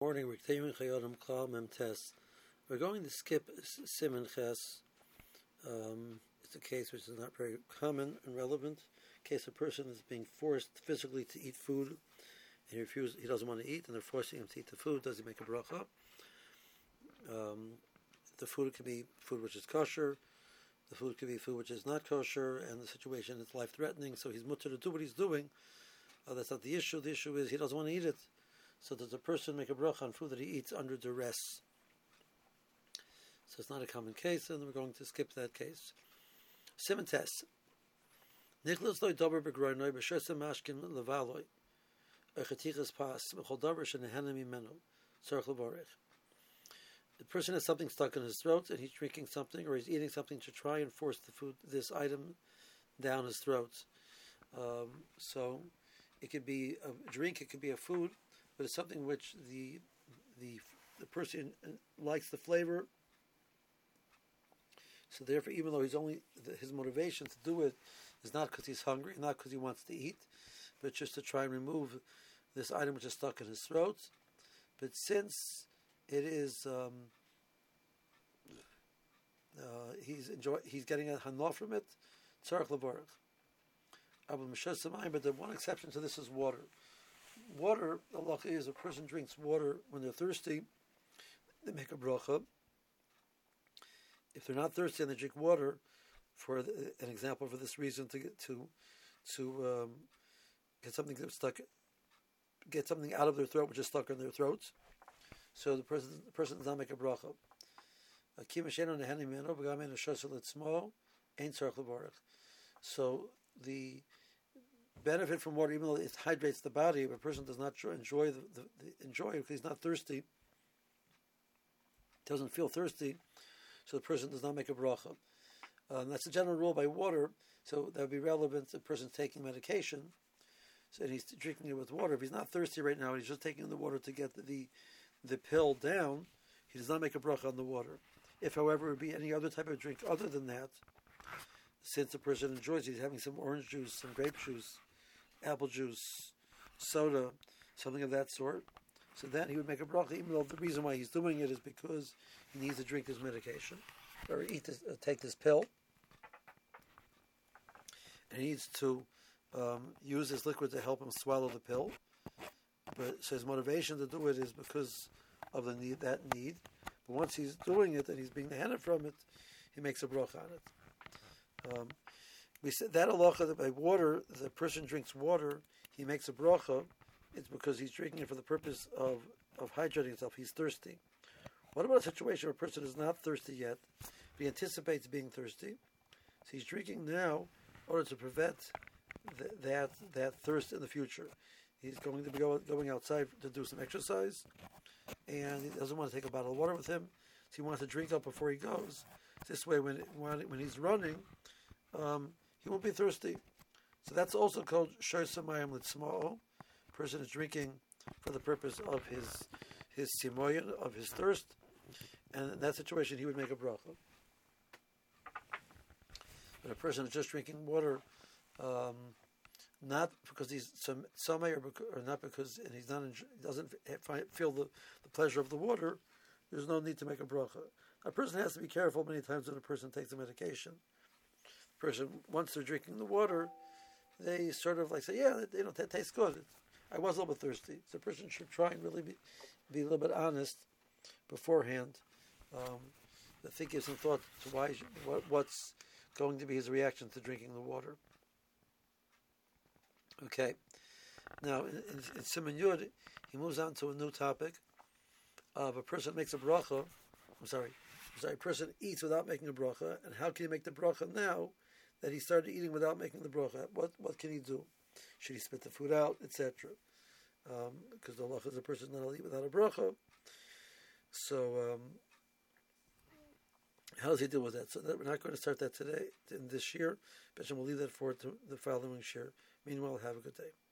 morning. We're going to skip Siman Ches. It's a case which is not very common and relevant. In case a person is being forced physically to eat food, and he doesn't want to eat, and they're forcing him to eat the food. Does he make a bracha? The food could be food which is kosher. The food could be food which is not kosher, and the situation is life-threatening, so he's mutter to do what he's doing. That's not the issue. The issue is he doesn't want to eat it. So does a person make a bracha on food that he eats under duress? So it's not a common case, and we're going to skip that case. Siman Tes. Nichlas loy dober begroinoi b'shosem mashkin levaloi echatichas pas b'chol dober shenehenem imenu tzarich levarich. The person has something stuck in his throat, and he's drinking something, or he's eating something to try and force this item down his throat. So it could be a drink, it could be a food, but it's something which the person likes the flavor. So therefore, even though his motivation to do it is not because he's hungry, not because he wants to eat, but just to try and remove this item which is stuck in his throat. But since it is he's getting a hana from it, tzarich levarich. But the one exception to this is water. Water, the halacha is a person drinks water when they're thirsty, they make a bracha. If they're not thirsty and they drink water, for an example, for this reason, to get something that's stuck, get something out of their throat which is stuck in their throats, so the person does not make a bracha. So the benefit from water, even though it hydrates the body, if a person does not enjoy it because he's not thirsty, doesn't feel thirsty, so the person does not make a bracha. That's a general rule by water, so that would be relevant if a person's taking medication, so and he's drinking it with water. If he's not thirsty right now, and he's just taking the water to get the pill down, he does not make a bracha on the water. If, however, it would be any other type of drink other than that, since the person enjoys it, he's having some orange juice, some grape juice, apple juice, soda, something of that sort, so then he would make a bracha, even though the reason why he's doing it is because he needs to drink his medication, or take this pill, and he needs to use this liquid to help him swallow the pill. But so his motivation to do it is because of that need. But once he's doing it and he's being handed from it, he makes a bracha on it. We said that halacha that by water, the person drinks water, he makes a bracha. It's because he's drinking it for the purpose of hydrating himself. He's thirsty. What about a situation where a person is not thirsty yet, but he anticipates being thirsty? So he's drinking now in order to prevent that thirst in the future. He's going to be going outside to do some exercise, and he doesn't want to take a bottle of water with him, so he wants to drink up before he goes. This way, when he's running, he won't be thirsty. So that's also called shosem mayim litzma'o. Person is drinking for the purpose of his simoyin, of his thirst, and in that situation he would make a bracha. But a person is just drinking water, not because he's samay or not because and he doesn't feel the pleasure of the water, there's no need to make a bracha. A person has to be careful many times when a person takes a medication. A person, once they're drinking the water, they sort of like say, yeah, that tastes good. I was a little bit thirsty. So a person should try and really be a little bit honest beforehand. Think of some thought to what's going to be his reaction to drinking the water. Okay. Now, in Siman Yud, he moves on to a new topic of a person makes a bracha. A person eats without making a bracha, and how can he make the bracha now that he started eating without making the bracha? What can he do? Should he spit the food out, etc.? Because the halacha is a person not allowed to eat without a bracha. So, how does he deal with that? So we're not going to start that today, in this year, but we'll leave that for the following year. Meanwhile, have a good day.